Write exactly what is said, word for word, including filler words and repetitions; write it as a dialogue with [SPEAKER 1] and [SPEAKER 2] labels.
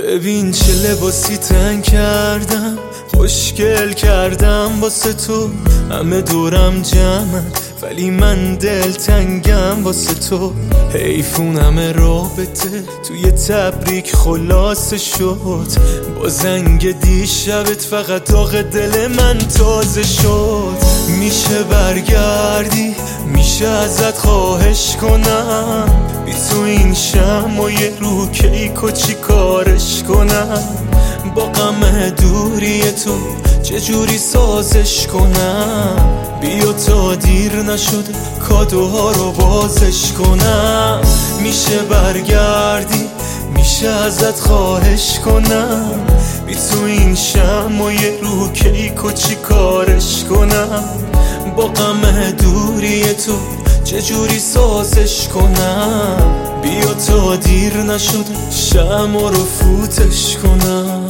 [SPEAKER 1] ببین چه لباسی تن کردم، خوشگل کردم واسه تو. همه دورم جمعن ولی من دل تنگم واسه تو. حیفون همه رابطه توی تبریک خلاصه شد. با زنگ دیشبت فقط داغ دل من تازه شد. میشه برگردی؟ میشه ازت خواهش کنم؟ بی تو این شم و یه رو کیک چی کارش کنم؟ با غم دوری تو چجوری سازش کنم؟ بیا تا دیر نشده کادوها رو بازش کنم. میشه برگردی؟ میشه ازت خواهش کنم؟ بی تو این شم و یه رو کیک و چی کارش کنم؟ با غم دوری تو چجوری سازش کنم؟ بیا تا دیر نشده شم رو فوتش کنم.